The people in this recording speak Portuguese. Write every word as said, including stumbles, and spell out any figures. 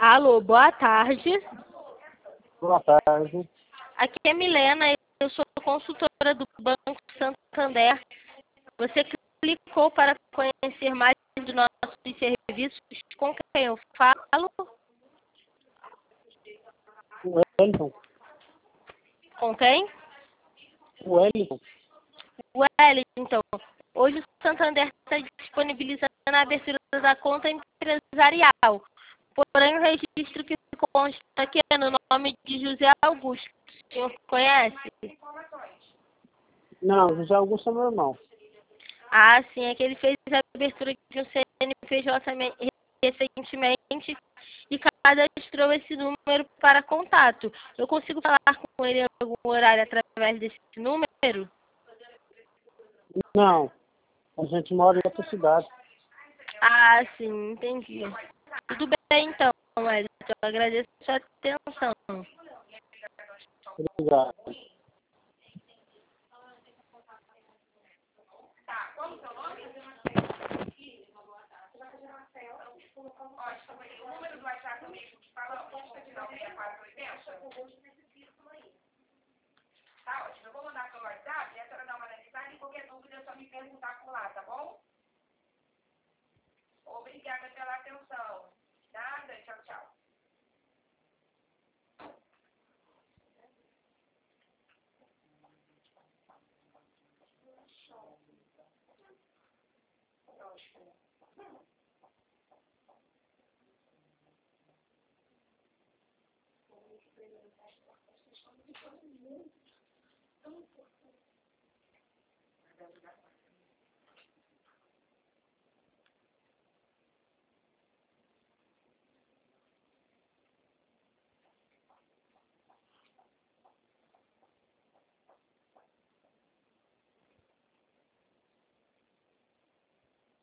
Alô, boa tarde. Boa tarde. Aqui é Milena, eu sou consultora do Banco Santander. Você clicou para conhecer mais de nossos serviços. Com quem eu falo? O Wellington. Com quem? O Wellington. Wellington. Hoje o Santander está disponibilizando a abertura da conta empresarial. Porém, o registro que consta aqui é no nome de José Augusto. O senhor conhece? Não, José Augusto é meu irmão. Ah, sim, é que ele fez a abertura de um C N P J recentemente e cadastrou esse número para contato. Eu consigo falar com ele em algum horário através desse número? Não, a gente mora em outra cidade. Ah, sim, entendi. Tudo bem, então, Wellington. Eu agradeço a sua atenção. Obrigado. Tá ótimo, eu vou mandar pelo WhatsApp e a senhora dá uma analisada e qualquer dúvida é só me perguntar por lá, tá bom? Obrigada pela atenção. Nada, tchau, tchau. Tão importante.